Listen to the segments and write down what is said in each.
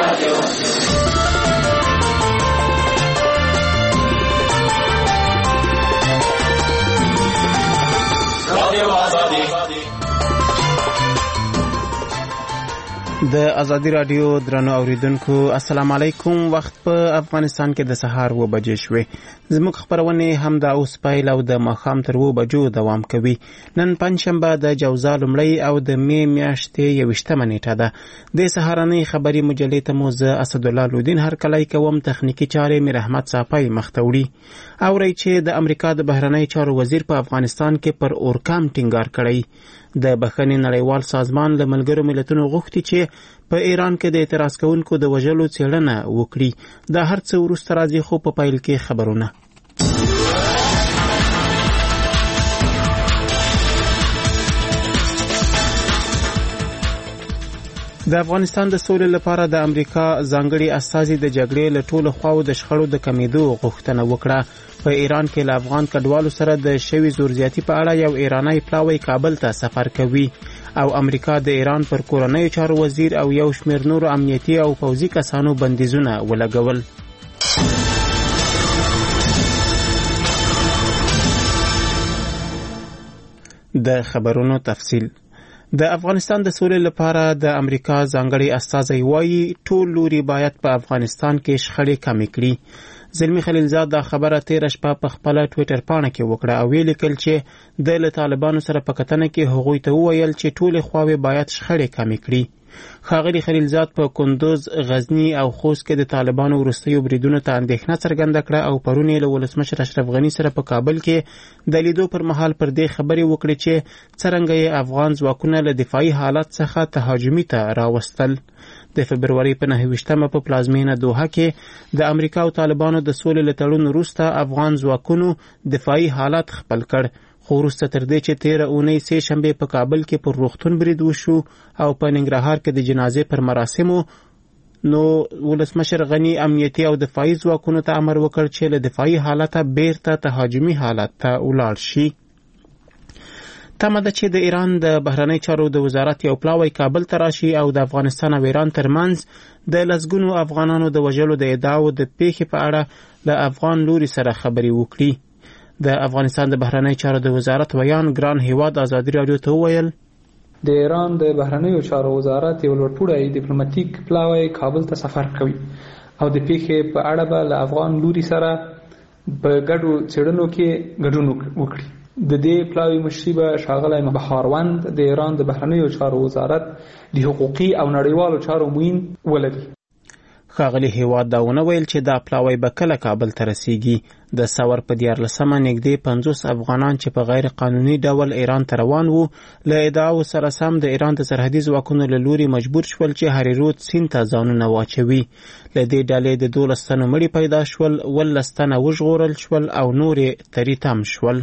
د ازادي رادیو درنو اوریدونکو السلام علیکم. وخت په افغانستان کې د سهار 2 بجې شوې. زموږ خبرونه هم د اوس پیل او د ماښام تر 2 بجو دوام کوي. نن پنځشنبه د جوزا لومړی او د می میاشتې 21 نیټه ده. د سهارنۍ خبري مجلې ته مو زه اسد الله لودین هر کله کوم تخنیکی چارې مې رحمت صافی مختوړي. اوري چې د امریکا د بهرنی چارو وزیر په افغانستان کې پر اورکام ټینګار کړی. د بخښنې نړیوال سازمان له ملګرو ملتونو غوښتي چې په ایران کې د اعتراض کوونکو د وژلو څېړنه وکړي. دا هر څه وروسته راځي، خو په پیل کې خبرونه. د افغانستان د سولې لپاره د امریکا ځانګړي استازي د جګړې له ټولو خواو د شخړو د کمیدو غوښتنه وکړه. په ایران کې له افغان کډوالو سره د شوي زورزیاتي په اړه یو ایرانی پلاوی کابل ته سفر کوي او امریکا د ایران پر کورنیو چارو وزیر او یو شمېر نورو امنیتي او پوځي کسانو بندیزونه ولګول. د خبرونو تفصیل. د افغانستان د سولې لپاره د امریکا ځانګړي استازی وایي ټول لوري باید په افغانستان کې شخړې کمې کړي. زلمی خلیلزاد دا خبره تیر شپه په خپل ټوئیټر پاڼه کې وکړه او ویل کېل چې د طالبانو سره په کتنه کې هغوی ته وویل چې ټول خواوې باید شخړې کمې کړي. ښاغلي خلیلزاد په کندوز، غزنی او خوست کې د طالبانو وروستیو بریدونو ته اندېښنه څرګنده کړه او پرون یې له ولسمشر اشرف غني سره په کابل کې د لیدو پر مهال پر دې خبرې وکړې چې څرنګه یې افغان ځواکونه له دفاعي حالت څخه تهاجمي ته راوستل. د فبروري په 9 په پلازمینه دوحه کې د امریکا او طالبانو د سولې له تړون وروسته افغان ځواکونو دفاعي حالت خپل کړ، خو وروسته تر دې چې 13 اونۍ سه شنبه په کابل کې پر روغتون برید وشو او په ننګرهار کې د جنازې پر مراسمو نو ولسمشر غني امنیتي او دفاعي ځواکونو ته امر وکړ چې له دفاعي حالته بیرته تهاجمي حالت ته ولاړ شي. تمه ده چې د ایران د بهرنی چارو د وزارت یو پلاوی کابل ته راشي او د افغانستان او ایران ترمنځ د لسګونو افغانانو د وژلو د ادعاو د پیښې په اړه له افغان لوري سره خبرې وکړي. د افغانستان د بهرنی چارو د وزارت ویان ګران هیواد ازادي رادیو ته وویل د ایران د بهرنیو چارو وزارت یو لوړپوړی ډیپلوماټیک پلاوی کابل ته سفر کوي او د پیښې په اړه به له افغان لوري سره په ګډو څېړنو کې ګډون وکړي. د دې پلاوی مشري به ښاغلی بهاروند د ایران د بهرنیو چارو وزارت د حقوقي او نړیوالو چارو معین ولري. ښاغلي هیواد دا ونه ویل چې دا پلاوی به کله کابل ته رسیږي. د سور په 14 نږدې 50 افغانان چې په غیر قانوني ډول ایران ته روان وو له ادعاو سره سم د ایران د سرحدي ځواکونو له لوري مجبور شول چې هریرود سیند ته ځانونه واچوي. له دې ډلې د 12 تنو مړي پیدا شول، 12 تنه وژغورل شول او نورې تری تم شول.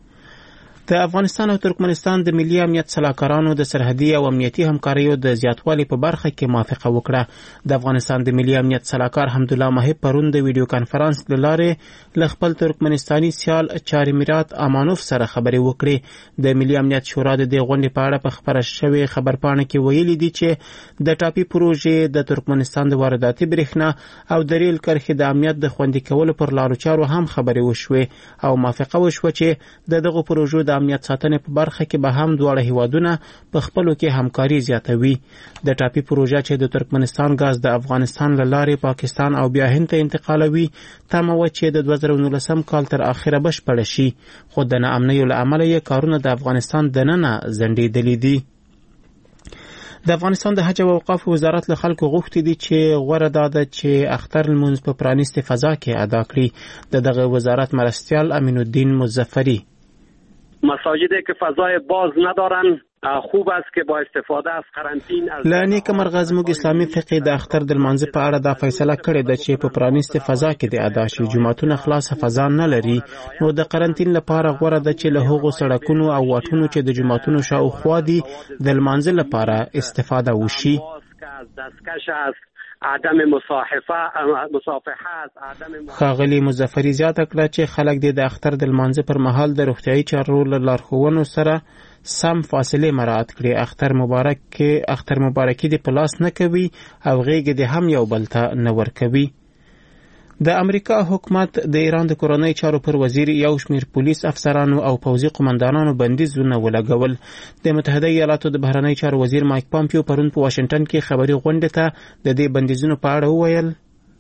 د افغانستان او ترکمنستان د ملي امنیت سلاکارانو د سرحدي او امنیتي همکاریو د زیاتوالي په برخه کې موافقه وکړه. د افغانستان د ملي امنیت سلاکار حمدالله محب پرون د ویډیو کانفرنس له لارې له خپل ترکمنستاني سیال چارمیرات امانوف سره خبرې وکړې. د ملي امنیت شورا د دې غونډې په اړه په خبره شوې خبرپاڼه کې ویلي دي چې د ټاپي پروژې د ترکمنستان د وارداتي برېښنا او د ریل کرښې د امنیت د خوندي کولو پر لارو چارو هم خبرې وشوې او موافقه وشوه چې دغه پروژو د امنیت ساتنې په برخه کې به هم دواړه هیوادونه په خپلو کې همکاري زیاتوي. د ټاپي پروژه چې د ترکمنستان غاز د افغانستان له لارې پاکستان او بیا هند ته انتقالوي تمه وه چې د 2019 کال تر اخره بشپړه شي، خو د ناامنیو له امله یې کارونه د افغانستان دننه ځنډېدلي دي. د افغانستان د حج او اوقاف وزارت له خلکو غوښتي دي چې غوره ده چې اختر لمونځ په پرانیستې فضا کې ادا کړي. دغه وزارت مرستیال امین الدین مظفری مساجدی که فضای باز ندارن خوب است که با استفاده از قرنطین از لانیک مرغز موږ اسلامي فقه د اختر د لمانځه په اړه دا فیصله کړې ده چې په پرانیستې فضا کې د ادا شي. جمعتونه خلاص فضا نه لري، نو د قرنطین لپاره غوره ده چې له هغو سړکونو او واټونو چې د جمعتونو شاوخوا دي د لمانځه لپاره استفاده وشي. است، دستکش است، عدم مصافحه است، عدم ښاغلي مظفري زیاته کړه چې خلک د اختر د لمانځه پر مهال د روغتیايي چارو له لارښوونو سره سم فاصله مراعات کړي. اختر مبارکي د پلاس نه کوي او غیږ د هم یو بل ته نه ورکوي. د امریکا حکومت د ایران د کورنۍ چارو پر وزیر یو شمیر پولیس افسرانو او پوځي قومندانانو بندیزونه ولګول. د متحده ایالاتو د بهرنۍ چارو وزیر مایک پامپیو پرون په واشنگټن کې خبري غونډه ته د دې بندیزونو په اړه وویل.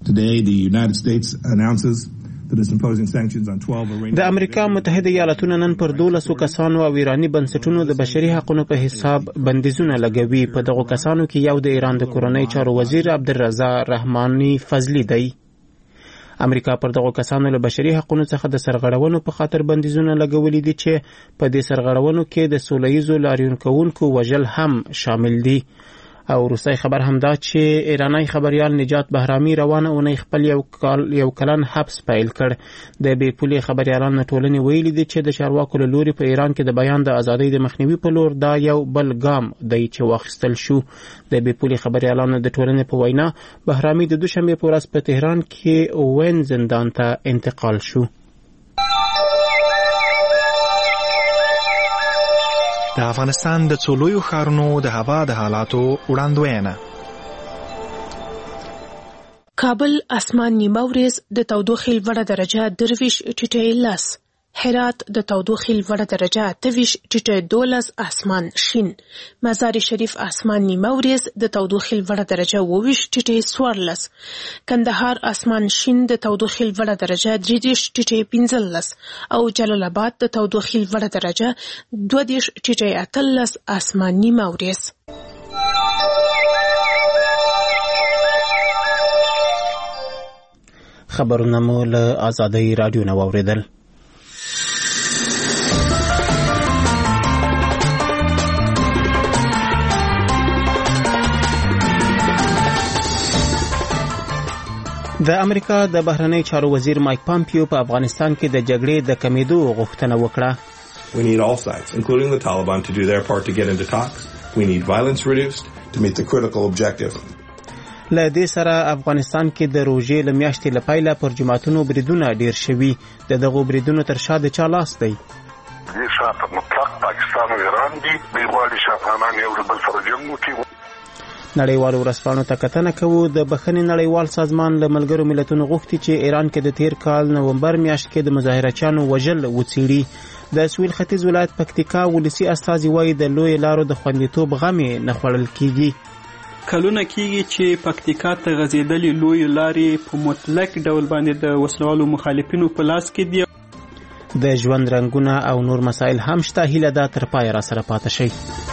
د امریکا متحده ایالاتونه نن پر 12 کسانو او ایرانی بنسټونو د بشري حقوقو په حساب بندیزونه لګوي. په دغه کسانو کې یو د ایران د کورنۍ چارو وزیر عبدالرضا رحماني فضلی دی. امریکا پر دغه کسانو له بشري حقوقو څخه د سرغړونو په خاطر بندیزونه لګولي دي چې په دې سرغړونو کې د سولهییزو لاریونکوونکو وژل هم شامل دي. او روسي خبر هم دا چې ایرانی خبريال نجات بهرامي روانه اونۍ خپل یو کلن حبس پیل کړ. د بې پولې خبريالانو ټولنې ویلي دي چې د چارواکو له لوري په ایران کې د بیان د ازادۍ د مخنیوي په لور دا یو بل ګام دی چې واخیستل شو. د بې پولې خبريالانو د ټولنې په وینا بهرامي د دوشنبه په ورځ په تهران کې وین زندان ته انتقال شو. د افغانستان د څلورو ښارونو د هوا د حالاتو وړاندوینه. کابل اسمان نیمه ورځ د تودوخې لوړه درجه 23 ټیټه 10، هرات د تودوخې لوړه درجه 28 ټیټه 12، اسمان شین، مزار شریف اسمان نیمه ورځ د تودوخې لوړه درجه 22 ټیټه 14، کندهار اسمان شین د تودوخې لوړه درجه 33 ټیټه 15 او جلال آباد د تودوخې لوړه درجه 22 ټیټه 18 اسمان نیمه ورځ. خبرونه مو له آزادۍ رادیو نه واوریدل. د امریکا د بهرنۍ چارو وزیر مایک پامپیو په افغانستان کې د جګړې د کمیدو غوښتنه وکړه. We need all sides, including the Taliban, to do their part to get into talks. We need violence reduced to meet the critical objective. له دې سره افغانستان کې د روژې له میاشتې له پیله پر جماعتونو بریدونه ډیر شوي. د دغو بریدونو تر شا د چا لاس دی؟ دې شاته مطلق پاکستان او ایران دي. دوی غواړي چې افغانان یو بل سره جنګ وکړي. نړیوالو ورځپاڼو ته کتنه کوو. د بخښنې نړیوال سازمان له ملګرو ملتونو غوښتي چې ایران کې د تیر کال نومبر میاشت کې د مظاهرچیانو وژل وڅیړي. د سویل ختیځ ولایت پکتیکا ولسی استازي وایي د لوی لارو د خوندیتوب غمې نه خوړل کیږي. کلونه کیږي چې پکتیکا ته غځېدلې لوی لارې په مطلق ډول باندې د وسلوالو مخالفینو په لاس کې دي. د ژوند رنګونه او نور مسایل هم شته. هیله ده تر پای را سره پاتې شئ.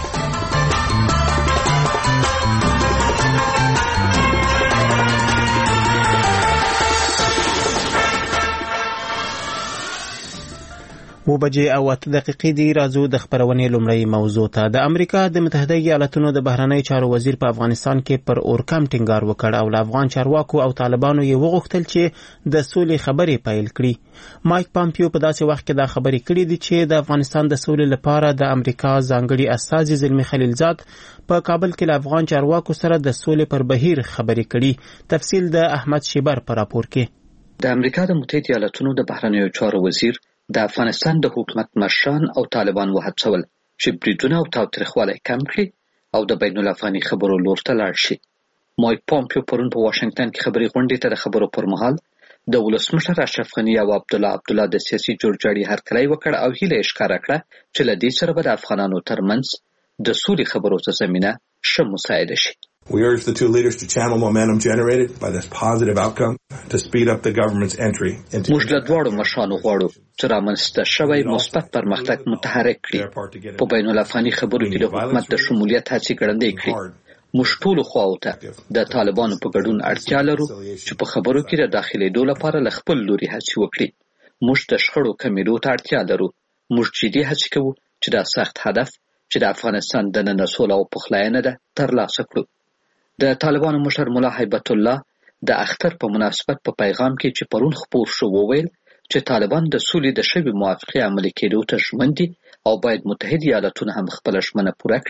و بجې او 8 دقیقې دی. راځو د خبرونې لومړی موضوع ته. د امریکا د متحده ایالاتونو د بهرنۍ چارو وزیر په افغانستان کې پر اورکم ټینګار وکړ او له افغان چارواکو او طالبانو یې وغوښتل چې د سولې خبرې پیل کړي. مایک پامپیو په داسې وخت کې دا خبرې کړې دي چې د افغانستان د سولې لپاره د امریکا ځانګړي استازي زلمی خلیلزاد په کابل کې له افغان چارواکو سره د سولې پر بهیر خبرې کړي. تفصیل د احمد شیبر پر راپور کې. د امریکا د متحده ایالاتونو د بهرنیو چارو وزیر د افغانستان د حکومت مشران او طالبان وهڅول چې بریدونه او تاوتریخوالی کم کړي او د بین الافغاني خبرو لور ته لاړ شي. مایک پامپیو پرون په واشنگټن کې خبري غونډې ته د خبرو پر مهال د ولسمشر اشرف غني او عبدالله د سیاسي جوړجاړي هرکلی وکړ او هیله یې ښکاره کړه چې له دې سره به د افغانانو ترمنځ د سولې خبرو ته زمینه ښه مساعده شي. We urge the two leaders to channel momentum generated by this positive outcome to speed up the government's entry into. موږ له دواړو مشرانو غواړو چې رامنځته شوی مثبت پرمختګ متحرک کړي. په بین الافغاني خبرو کې د حکومت د شمولیت هڅې ګړندۍ کړي. موږ ټولو خواو ته د طالبانو په ګډون اړتیا لرو چې په خبرو کې د داخلېدو لپاره له خپل لوري هڅې وکړي. موږ د شخړو کمیدو ته اړتیا لرو. موږ جدي هڅې کوو چې دا سخت هدف چې د افغانستان دننه سوله او پخلاینه ده ترلاسه کړو. د طالبانو مشر ملا هیبت الله د اختر په مناسبت په پیغام کې چې پرون خپور شو وویل چې طالبان د سولې د شوې موافقې عملي کېدو ته ژمن دي او باید متحده ایالاتونه هم خپله ژمنه پوره کړي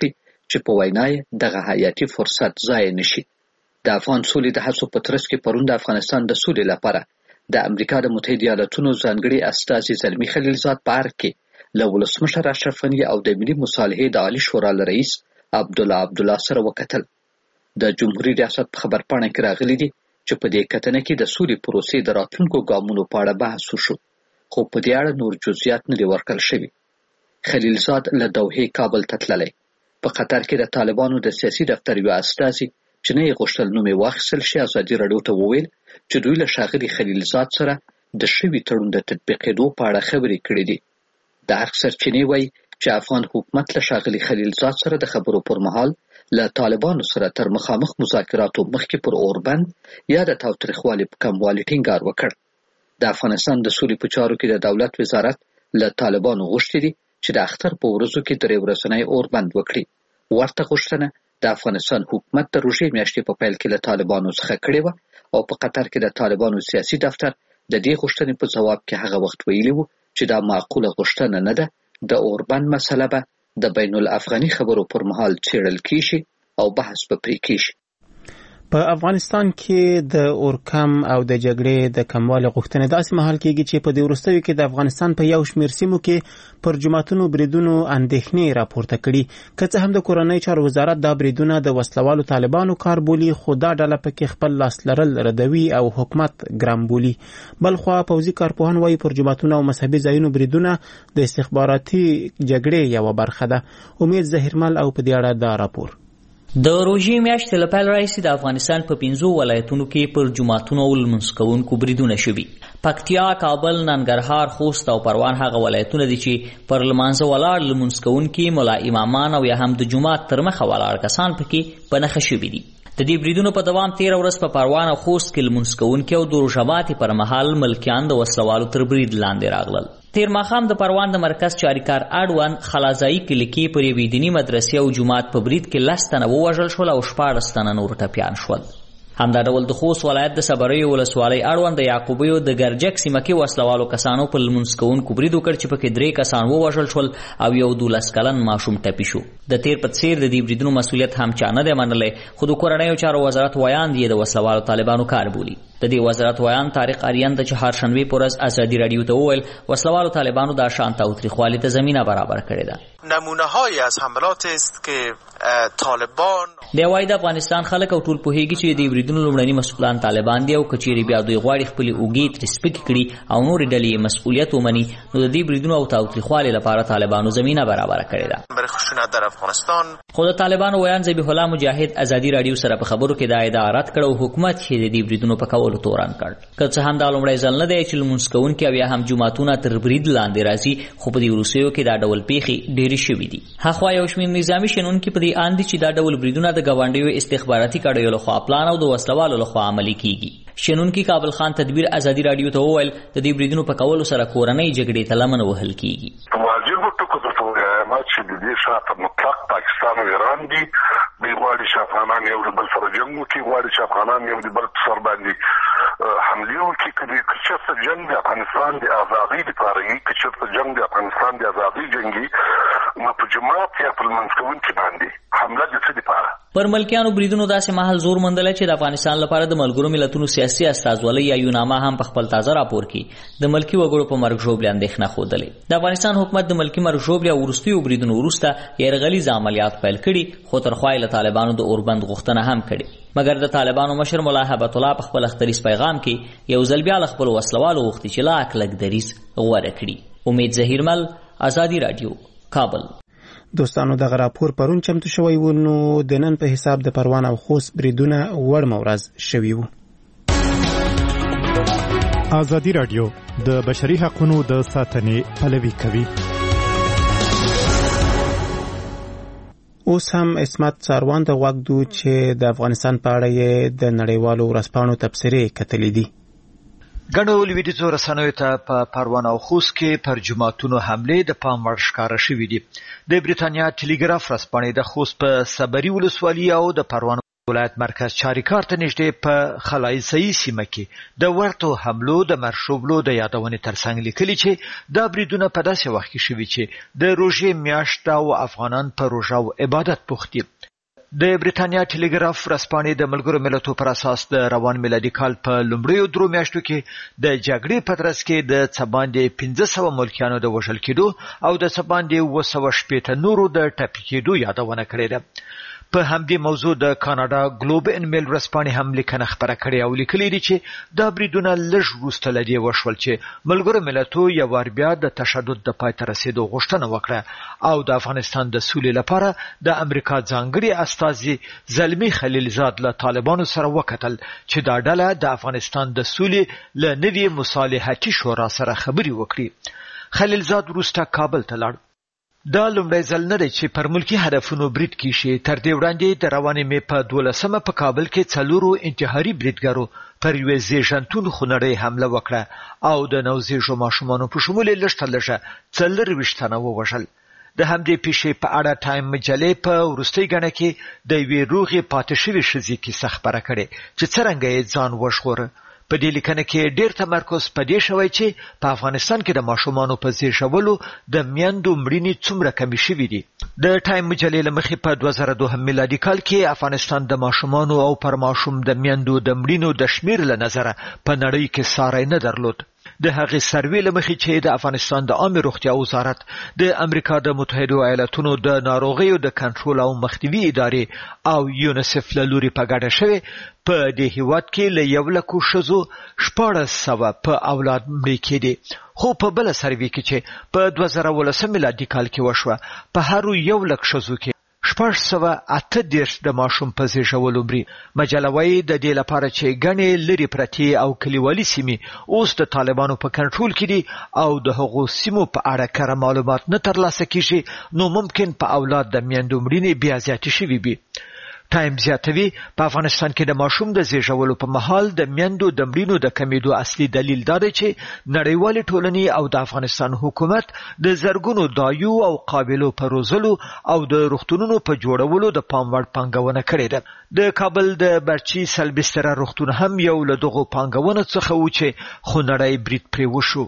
چې په وینا یې دغه حیاتي فرصت ضایع نشي. د افغان سولې د هڅو په ترڅ کې پرون د افغانستان د سولې لپاره د امریکا د متحده ایالاتونو ځانګړي استازي زلمي خلیلزاد په ارګ کې له ولسمشر اشرف غني او د ملي مصالحې د عالی شورا رئیس عبدالله سره وکتل. د جمهوریت ریاست په خبرپاڼه کې راغلي دي چې په دې کتنه کې د سولې پروسې د راتلونکو ګامونو په اړه بحث وشو، خو په دې اړه نور جزئیات نه دي ورکړل شوي. خلیلزاد له دوحې کابل ته تللی. په قطر کې د طالبانو د سیاسي دفتر یو استازي چې نه یې غوښتل نوم یې واخیستل شي ازادي راډیو ته وویل چې دوی له ښاغلي خلیلزاد سره د شوي تړون د تطبیقېدو په اړه خبرې کړې دي. د ارګ سرچینې وایي چې افغان حکومت له ښاغلي خلیلزاد سره د خبرو پر مهال له طالبانو سره تر مخامخ مذاکراتو مخکې پر اوربند یا د تاوتریخوالي په کموالي ټینګار وکړ. د افغانستان د سولې په چارو کې د دولت وزارت له طالبانو غوښتي دي چې د اختر په ورځو کې درې ورځنی اوربند وکړي. ورته غوښتنه د افغانستان حکومت د روژې میاشتې په پیل کې له طالبانو څخه کړې وه او په قطر کې د طالبانو سیاسي دفتر د دې غوښتنې په ځواب کې هغه وخت ویلي وو چې دا معقوله غوښتنه نه ده. د اوربند مسله به د بین الافغاني خبرو پر مهال څېړل کیږي او بحث به پرې کیږي. په افغانستان کې د اورکم او د جګړې د کموالي غوښتنې داسې مهال کېږي چې په دې وروستیو کې د افغانستان په یو شمېر سیمو کې پر جماعتونو بریدونو اندېښنې راپورته کړي. که څه هم د کورنۍ چارو وزارت دا بریدونه د وسلوالو طالبانو کار بولي، خو دا ډله پکې خپل لاس لرل ردوي او حکومت ګرم بولي. بلخوا پوځي کارپوهان وایي پر جماعتونو او مذهبي ځایونو بریدونه د استخباراتي جګړې یوه برخه ده. امید ظهیرمل او په دې اړه دا راپور. د روژې میاشتې له پیل راهیسې د افغانستان په 5 ولایتونو کې پر جوماتونو او لمونځ کوونکو بریدونه شوي. پکتیا، کابل، ننګرهار، خوست او پروان هغه ولایتونه دي چې پر لمانځه ولاړ لمونځ کوونکي ملا امامان او یا هم د جومات تر مخه ولاړ کسان پکې په نښه شوي دي. د دې بریدونو په دوام 13 ورځ په پروان او خوست کې لمونځ کوونکي او د روژه ماتي پر مهال ملکیان د وسلوالو تر برید لاندې راغلل. تیر ماښام د پروان د مرکز چاریکار اړوند خلازایی کلي کې پر یوې دیني مدرسې او جومات په برید کې 10 تنه ووژل شول او 14 تنه نور ټپیان شول. همدا ډول د خوست ولایت د صبریو ولسوالۍ اړوند د یعقوبیو د ګرجک سیمه کې وسلوالو کسانو په لمونځ کوونکو برید وکړ چې پکې 3 کسان ووژل شول او یو 12 کلن ماشوم ټپي شو. د تیر په څیر د دې بریدونو مسؤلیت هم چا نه دی منلی، خو د کورنیو چارو وزارت ویاند یې د وسلوالو طالبانو کار بولي. د دې وزارت ویاند طارق آریان د چهارشنبې په ورځ ازادي راډیو ته وویل وسلوالو طالبانو دا شان تاوتریخوالي ته زمینه برابر کړې ده. نمونه‌هایی از حملات است که طالبان د وای د افغانستان خلک او ټول پوهیږي چې د بریدونو لومړني مسؤلان طالبان دي او کچېری بیا دوی غواړي خپل اوګې ترسپک کړي او نور ډلې مسؤلیت ومني، نو د دې بریدونو او تاوتریخوالي لپاره طالبانو زمینه برابر کړې ده. برای خشونت در افغانستان خو د طالبانو ویان ذبیح الله مجاهد ازادي راډیو سره په خبرو کې دا ادعا رد کړ او حکومت یې د دې بریدونو په کولو تورن کړ. که څه هم دا لومړی ځل نه دی چې لمونځ کوونکي او یا هم جوماتونه تر برید لاندې راځي، خو په دې وروستیو کې دا ډول پیښې ډېرې شوي دي. هاخوا یو شمېر نظامي شنونکي په دې اند دي چې دا ډول بریدونه د ګاونډیو استخباراتي کړیو لخوا پلان او د وسلوالو لخوا عملي کیږي. شنونکي کابل خان تدبیر ازادي راډیو ته وویل د دې بریدونو په کولو سره کورنۍ جګړې ته لمن وهل کیږي. واجب ټکو د ما چې د دې شاته مطلق پاکستان او ایران دي، دوی غواړي چې افغانان یو د بل سره جنګ وکړي، غواړي چې افغانان یو د بل سر باندې حملې وکړي. که چېرته جنګ د افغانستان د ازادۍ دپاره وي، که چېرته جنګ د افغانستان د ازادۍ جنګ وي، نو په جماعت یا په لمونځ کوونکي باندې حمله د څه دپاره؟ پر ملکیانو بریدونو داسې مهال زور موندلی چې د افغانستان لپاره د ملګرو ملتونو سیاسي استازولۍ یا یوناما هم په خپل تازه راپور کې د ملکي وګړو په مرګ ژوبلې اندېښنه ښودلې. د افغانستان حکومت د ملکي مرګ ژوبلې او وروستیو بریدونو وروسته یرغلیز عملیات پیل کړي، خو تر خوا یې له طالبانو د اوربند غوښتنه هم کړې. مګر د طالبانو مشر ملا هبت الله په خپل اختریز پیغام کې یو ځل بیا له خپلو وسلوالو غوښتي چې لا کلک دریځ غوره کړي. امید ظهیرمل، ازادي راډیو، کابل. دوستانو دغه راپور پرون چمتو شوی و، نو د نن په حساب د پروان او خوست بریدونه وړمه ورځ شوي وو. ازادي راډیو د بشري حقوقو د ساتنې پلوي کوي. اوس هم اسمت څاروان د غوږ دو چې د افغانستان په اړه یې د نړیوالو ورځپاڼو تبصرې کتلې دي. ګڼو لویدیځو رسنیو ته په پروان او خوست کې پر جوماتونو حملې د پام وړ ښکاره شوې دي. د بریتانیا ټلګراف ورځپاڼې د خوست په صبري ولسوالۍ او د پروان ولایت مرکز چاریکار ته نږدې په خلایسي سیمه کې د ورته حملو د مرشوبلو د یادونې ترڅنګ لیکلي چې دا بریدونه په داسې وخت کې شوي چې د روژې میاشت او افغانان په روژه او عبادت بوخت دي. د بریتانیا ټلګراف ورځپاڼې د ملګرو ملتونو پر اساس د روان میلادي کال په لومړیو 3 میاشتو کې د جګړې په ترڅ کې د څه باندې 1500 ملکیانو د وژل کېدو او د څه باندې 280 نورو د ټپي کېدو یادونه کړې ده. په همدې موضوع د کاناډا ګلوب ان میل ورځپاڼې هم لیکنه خپره کړې او لیکلي دي چې دا بریدونه لږ وروسته له دې وشول چې ملګرو ملتونو یو وار بیا د تشدد د پای ته رسېدو غوښتنه وکړه او د افغانستان د سولې لپاره د امریکا ځانګړي استازي زلمي خلیلزاد له طالبانو سره وکتل چې دا ډله د افغانستان د سولې له نوي مصالحتي شورا سره خبرې وکړي. خلیلزاد وروسته کابل ته لاړ. دا لومړی ځل نه دی چې پر ملکی هدفونو برید کیږي. تر دې وړاندې د روانې مې په 12مه په کابل کې 4 انتحاري بریدګرو پر یوې زیږنتون خونړۍ حمله وکړه او د نوزیږو ماشومانو په شمول لږ تر لږه 24 تنه ووژل. د همدې پیښې په اړه ټایم مجلې په وروستۍ ګڼه کې د یوې روغې پاتې شوې ښځې کیسه خپره کړې چې څرنګه یې ځان وژغوره. په دې لیکنه کې ډېر تمرکز په دې شوی چې په افغانستان کې د ماشومانو په زیږولو د میندو مړینې څومره کمې شوې دي. د ټایم مجلې له مخې په 2002 میلادي کال کې افغانستان د ماشومانو او پر ماشوم د میندو د مړینو د شمیر له نظره په نړۍ کې ساری نه درلود. د هغې سروې له مخې چې د افغانستان د عامه روغتیا وزارت د امریکا د متحده ایالاتونو د ناروغیو د کنټرول او مخنیوي ادارې او یونیسف له لوري په ګډه شوې په دې هیواد کې له 100,000 ښځو 1400 په اولاد مړې کېدې. خو په بله سروې کې چې په 2018 میلادي کال کې وشوه په هر 100,000 ښځو کې 638 د ماشوم په زیږولو مري. مجله وايي د دې لپاره چې ګڼې لرې پرتې او کلیوالي سیمې اوس د طالبانو په کنټرول کې دي او د هغو سیمو په اړه کره معلومات نه ترلاسه کیږي نو ممکن په اولاد د میندو مړینې بیا زیاتې شوي وي. ټایم زیاتوي په افغانستان کې د ماشوم د زیږولو په مهال د میندو د مړینو د کمیدو اصلي دلیل دا دی چې نړیوالې ټولنې او د افغانستان حکومت د زرګونو دایو او قابلو په روزلو او د روغتونونو په جوړولو د پام وړ پانګونه کړې ده. د کابل د برچي سلبستره روغتون هم یو له دغو پانګونو څخه و چې خونړی برید پرې وشو.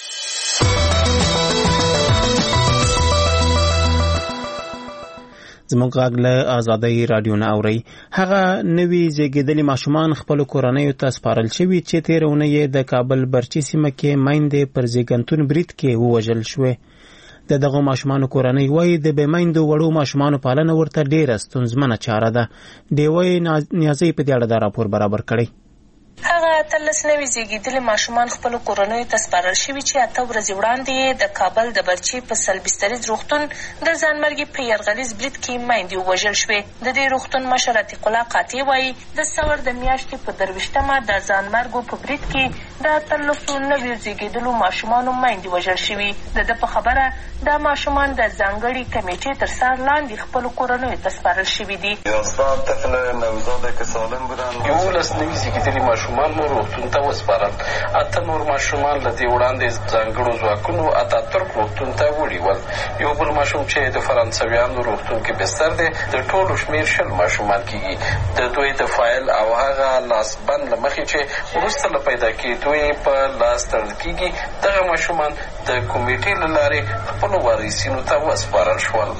زموږ غږ له آزادۍ رادیو نه اوري. هغه نوي زیږیدلي ماشومان خپل کورنیو ته سپارل شوي چې تېره اونۍ د کابل برچي سیمه کې میندې پر زیږنتون برید کې ووژل شوې. د دغو ماشومانو کورنۍ وایي د بې میندو وړو ماشومانو پالنه ورته ډېره ستونزمنه چاره ده. ډیوې نیازۍ په دې اړه دا راپور برابر کړی. هغه 13 نوي زیږیدلي ماشومان خپل کورنیو ته سپارل شوي چې 8 ورځې وړاندې د کابل د برچي په سلبستریز روغتون د ځانمرګي په یرغلیز برید کې میندې ووژل شوې. د دې روغتون مشر عتیق الله قاطع وایي د سور د میاشتې په 23مه د ځانمرګو په برید کې د 13 نویو زیږیدلو ماشومانو میندې وژل شوي. د ده په خبره دا ماشومان د ځانګړي کمیټې تر څار لاندې خپلو کورنیو ته سپارل شوي دي. 11 طفل نوزاد که سالم بودن 11 نوي زیږیدلي ماشومان مو روغتون ته وسپارل. 8 نور ماشومان له دې وړاندې ځانګړو ځواکونو اتاتورک روغتون ته وړي ول. یو بل ماشوم چې د فرانسویانو روغتون کې بستر دی د ټولو شمېر 10 ماشومان کېږي. د دوی د فایل او هغه لاسبند له مخې چې وروسته له پیدا کېدو یې په لاس تړل کېږي دغه ماشومان د کمیټې له لارې خپلو وارثینو ته وسپارل شول.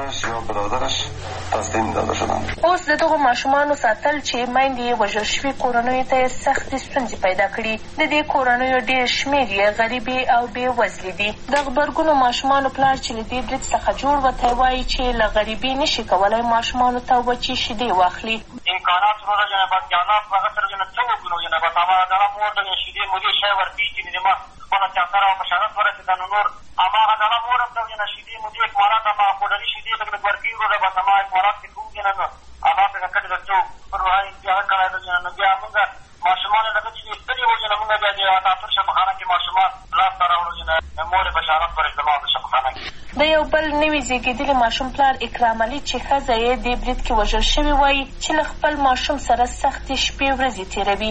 اوس د دغو ماشومانو ساتل چې میندې یې وژل شوي کورنیو ته یې سختې ستونزې پیدا کړي. د دې کورنیو ډېر شمېر یې غریبې او بې وزلې دي. د غبرګونو ماشومانو پلار چې له دې برید څخه جوړ وتی وایي چې له غریبۍ نشي کولی ماشومانو ته وچې شیدې واخلي. امکانات رو جنبت جانات و غسر جنب چه بکنو جنبت اما دارم مورد شیدې مودی شای ورپی چې ما خپله چاندر او بشارت ورسیدن نور اما دارم مورد دو جنب شیدې مودی اکمالات اما خودری شیدې لکه ورپی رو جنبت اما اکمالات که دون جنب اما به کټ دچو پر وای بیا کړه د جنب بیا موږ ماشومان لکه چې ستړي و جنب موږ بیا د اتاتور شفاخانه کې ماشومان لاس راوړو جنب مور بشارت ورسیدم د شفاخانه کې. د یو بل نوي زیږیدلي ماشوم پلار اکرام علي چې ښځه یې دې برید کې وژل شوې وایي چې له خپل ماشوم سره سختې شپې ورځې تېروي.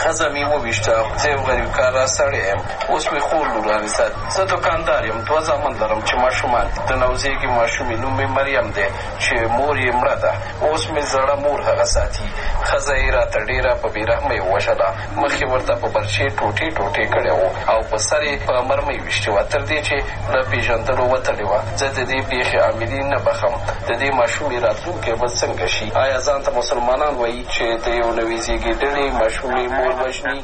ښځه مې وویشته، زه یو غریب کاره سړی یم، اوس مې خور لورانې ساتي. زه دوکاندار یم، 2 زامن لرم چې ماشومان دي. د نوزیږي ماشوم یې نوم مې مریم دی چې مور یې مړه ده. اوس مې زړه مور هغه ساتي. ښځه یې راته ډېره په بېرحمه یې وژله. مخ یې ورته په برچې ټوټې ټوټې کړی و او په سر یې په مرمۍ ویشتې وه، تر دې چې له پېژندلو وتلې وه. زه د دې پېښې عاملین نه بخم. د دې ماشومې راتلونکی به څنګه شي؟ آیا ځان ته مسلمانان وایي چې د یو نوې زېږېدلې ماشومې مور وژني؟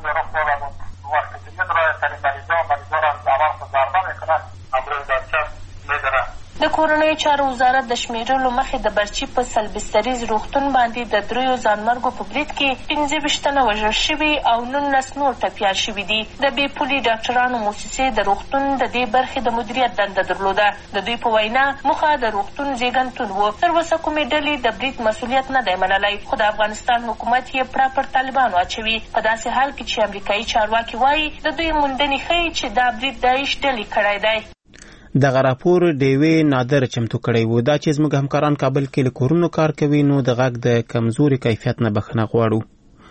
د کورنیو چارو وزارت د شمیرلو مخې د برچي په سلبستریز روغتون باندې د 3 ځانمرګو په برید کې 15 تنه وژل شوي او 19 نور ټپیان شوي دي. د بې پولي ډاکټرانو موسسې د روغتون د دې برخې د مدیریت دنده درلوده. د دوی په وینا موخه د روغتون زیږنتون و. تر اوسه کومې ډلې د برید مسؤلیت نه دی منلی، خو د افغانستان حکومت یې پړه پر طالبانو اچوي. په داسې حال کې چې امریکایي چارواکي وایي د دوی موندنې ښیي چې دا برید داعش ډلې کړی دی. دغه راپور ډیوې نادر چمتو کړی و. دا چې زموږ همکاران کابل کې له کورونو کار کوي، نو د غږ د کمزوري کیفیت نه بخښنه غواړو.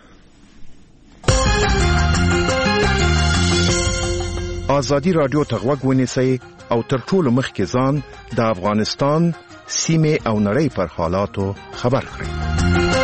ازادي رادیو ته غوږ ونیسئ او تر ټولو مخکې ځان د افغانستان سیمې او نړۍ پر حالاتو خبر کړئ.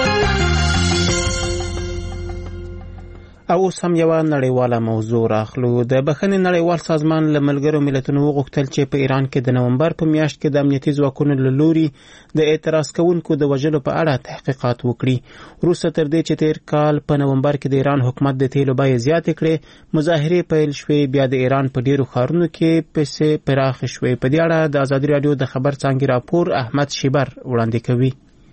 او اوس هم یوه نړیواله موضوع راخلو. د بخښنې نړیوال سازمان له ملګرو ملتونو وغوښتل چې په ایران کې د نومبر په میاشت کې د امنیتي ځواکونو له لوري د اعتراض کوونکو د وژلو په اړه تحقیقات وکړي. وروسته تر دې چې تیر کال په نومبر کې د ایران حکومت د تیلو بیې زیاتې کړې، مظاهرې پیل شوې، بیا د ایران په ډیرو ښارونو کې پسې پراخې شوې. په دې اړه د ازادي راډیو د خبر څانګې راپور احمد شیبر وړاندې کوي.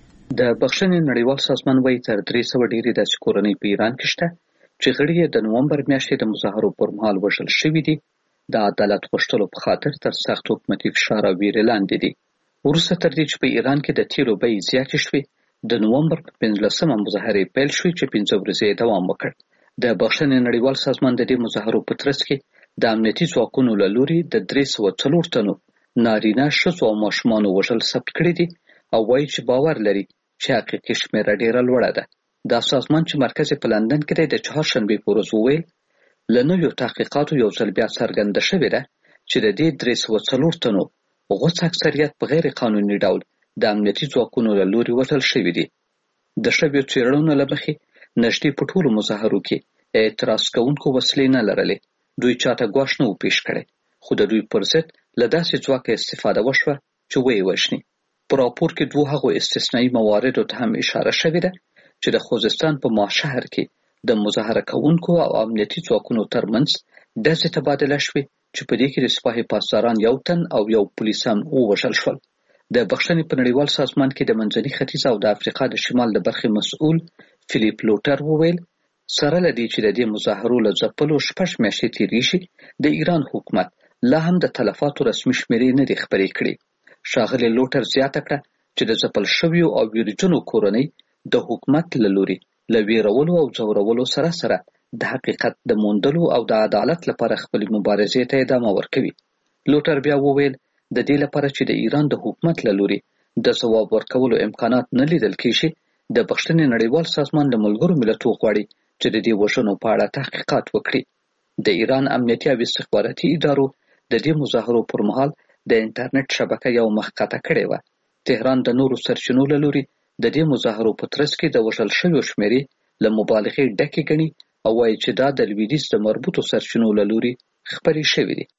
د بخښنې نړیوال سازمان وایي تر 300 ډېرې داسې کورنۍ په ایران کې شته چې غړي یې د نومبر میاشتې د مظاهرو پر مهال وژل شوي دي. د عدالت غوښتلو په خاطر تر سخت حکومتي فشار او ویرې لاندې دي. وروسته تر دې چې په ایران کې د تیلو بیې زیاتې شوې، د نومبر په 15مه مظاهرې پیل شوې چې 15 ورځې دوام وکړ. د بخښنې نړیوال سازمان د دې مظاهرو په ترڅ کې د امنیتي ځواکونو له لوري د 304 تنو نارینه ښځو او ماشومانو وژل ثبت کړي دي او وایي چې باور لري چې حقیقي شمېره ډېره لوړه ده. دا سازمان چې مرکز په لندن کې دی د چهارشنبې په ورځ وویل له نویو تحقیقاتو یو ځل بیا څرګنده شوې ده چې د دې 304 تنو غوڅ اکثریت په غیر قانوني ډول د امنیتي ځواکونو له لوري وژل شوي دي. د شویو څېړنو له مخې نږدې په ټولو مظاهرو کې اعتراض کوونکو وسلې نه لرلې. دوی چاته ګواښ نه و پیش کړی، خو د دوی پر ضد له داسې ځواکه استفاده وشوه چې ویې وژني. په راپور کې 2 هغو استثنایي مواردو ته هم اشاره شوې ده چې د خوزستان په ماشهر کې د مظاهره کوونکو او امنیتي ځواکونو ترمنځ ډزې تبادله شوې چې په دې کې د سپاه پاسداران 1 تن او 1 پولیس هم ووژل شول. د بخښنې په نړیوال سازمان کې د منځني ختیځ او د افریقا د شمال د برخې مسؤل فلیپ لوټر وویل سره له دې چې د دې مظاهرو له ځپلو 6 میاشتې تېرې شي، د ایران حکومت لا هم د تلفاتو رسمي شمیرې نه دي خپرې کړې. ښاغلی لوټر زیاته کړه چې د ځپل شویو او ویرجنو کورنۍ د حکومت له لوري له ویرولو او ځورولو سره سره د حقیقت د موندلو او د عدالت لپاره خپل مبارزې ته ادامه ورکوي. لوټر بیا وویل د دې لپاره چې د ایران د حکومت له لوري د ځواب ورکولو امکانات نه لیدل کېږي، د بخښنې نړیوال سازمان د ملګرو ملتونو غواړي چې د دې وژنو په اړه تحقیقات وکړي. د ایران امنیتي او استخباراتي ادارو د دې مظاهرو پر مهال د انټرنیټ شبکه یو مخکته کړې وه. تهران د نورو سرچینو له لوري د دې مظاهرو په ترڅ کې د وژل شویو شمیرې له مبالغې ډکې ګڼي او وایي چې دا د لویدیځ د مربوطو سرچینو له لوري خپرې شوې دي.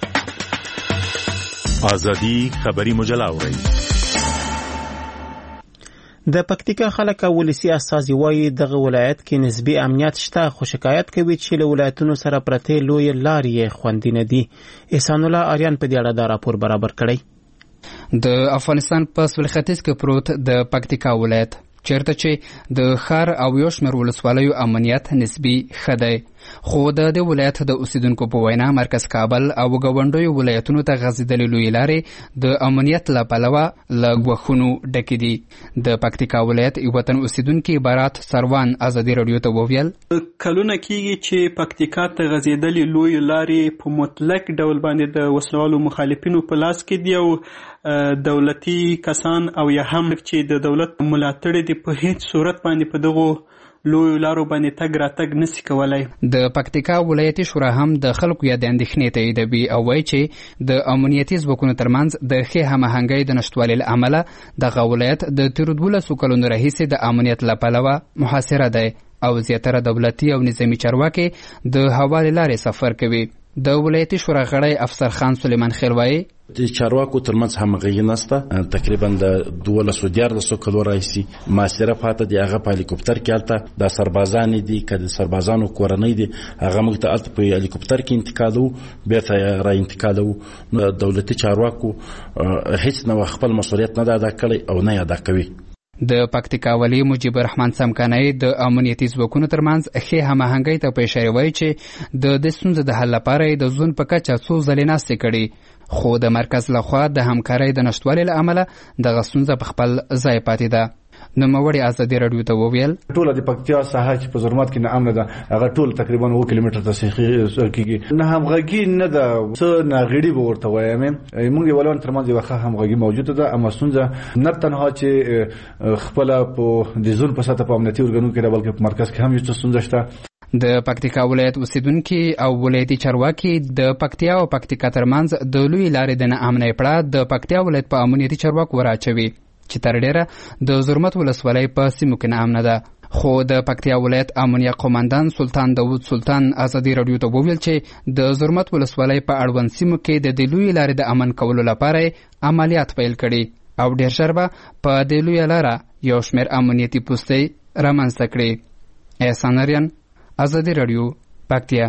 ازادي خبري مجله اورئ. د پکتیکا خلک ولسی استازي وایي دغه ولایت کې نسبی امنیت شته، خو شکایت کوي چې له ولایتونو سره پرته لوی لارې خوندي نه دي. احسان الله آریان په دې اړه دا راپور برابر کړی. د افغانستان په سویل ختیځ کې پروت د پکتیکا ولایت چیرته چې د ښار او یو شمېر ولسوالیو امنیت نسبي ښه دی، خو د دې ولایت د اوسیدونکو په وینا مرکز کابل او ګاونډیو ولایتونو ته غځېدلې لویې لارې د امنیت له پلوه له ګواښونو ډکې دي. د پکتیکا ولایت یو وطن اوسیدونکي بارات سروان ازادي راډیو ته وویل کلونه کېږي چې پکتیکا ته غځېدلې لویې لارې په مطلق ډول باندې د وسلوالو مخالفینو په لاس کې دي او دولتي کسان او یا هم چې د دولت ملاتړ دي په هیڅ صورت باندې په دغو لویو لارو باندې تګ راتګ نسی کولای. د پکتیکا ولایتي شورا هم د خلکو یا د اندېښنې تاییدوي او وایي چې د امنیتي ځواکونو ترمنځ د ښې هماهنګۍ د نشتوالي له امله دغه ولایت د تېرو 12 کلونو راهیسې د امنیت له پلوه محاصره دی او زیاتره دولتي او نظامي چارواکي د هوا له لارې سفر کوي. د ولایتي شورا غړی افسر خان سلیمان خیل وایي د چارواکو ترمنځ همغږي نشته. تقریبا د 12 کلو راهیسې محاصره پاته دی. هغه په هلیکوپټر کې هلته د سربازان دي که د سربازانو کورنۍ دي هغه موږ ته هلته په هلیکوپټر کې انتقالوو بیرته را انتقالوو. دولتي چارواکو هیڅ نوع خپل مسؤلیت نه ادا کړی او نه ادا کوي. د پکتیکا والی مجیب الرحمن سمکانی د امنیتي ځواکونو ترمنځ ښې هماهنګۍ ته په اشاره وایي چې د دې ستونزې د حل لپاره د ځون په کچه څو ځلې ناستې کړي خو د مرکز لخوا د همکارۍ د نشتوالي له امله دغه ستونزه په خپل ځای پاتې ده. نوموړي ازادي راډیو ته وویل ټول د پکتیا ساحه چې په زرمات کې نه امن ده هغه ټول تقریبا 2 کیلومتر ته کېږي. نه همغږي نه ده څه ناغړي به ورته وایم. موږ ولون ترمنځ یو ښه همغږي موجوده ده اما ستونزه نه تنها چې خپل په د زون په سطح په امنیتي ارګانونو کې بلکې په مرکز کې هم یو څه ستونزه شته. د پکتیکا ولایت اوسیدونکي او ولایتي چارواکي د پکتیا او پکتیکا ترمنځ د لوی لارې د نه امنۍ پړه د پکتیا ولایت په امنیتي چارواکو وراچوي چې تر ډیره د زرمت ولسوالۍ په سیمو کې نه امنه ده. خو د پکتیا ولایت امنیه قوماندان سلطان داود سلطان ازادي راډیو ته وویل چې د زرمت ولسوالۍ په اړوند سیمو کې د دې لوی لارې د امن کولو لپاره عملیات پیل کړي او ډیر ژر به په دې لویه لاره یو شمېر امنیتي پوستې رامنځته کړي. احسان اریان ازادي راډیو پکتیا.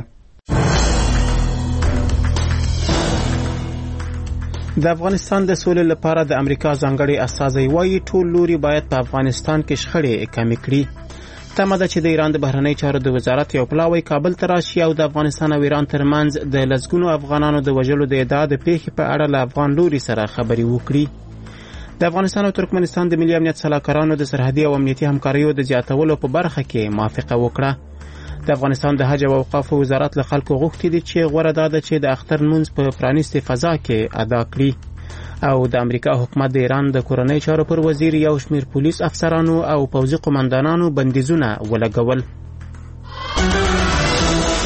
د افغانستان د سولې لپاره د امریکا ځانګړي استازی وایي ټول لوري باید په افغانستان کې شخړې کمې کړي. تمه ده چې د ایران د بهرنی چارو د وزارت یو پلاوی کابل ته راشي او د افغانستان او ایران ترمنځ د لسګونو افغانانو د وژلو د ادعا د پیښې په اړه له افغان لوري سره خبرې وکړي. د افغانستان او ترکمنستان د ملي امنیت سلاکارانو د سرحدي او امنیتي همکاریو د زیاتولو په برخه کې موافقه وکړه. د افغانستان د حج او اوقافو وزارت له خلکو غوښتي دي چې غوره ده چې د اختر لمونځ په پرانیستې فضا کې ادا کړي. او د امریکا حکومت د ایران د کورنۍ چارو پر وزیر یو شمېر پولیس افسرانو او پوځي قومندانانو بندیزونه ولګول.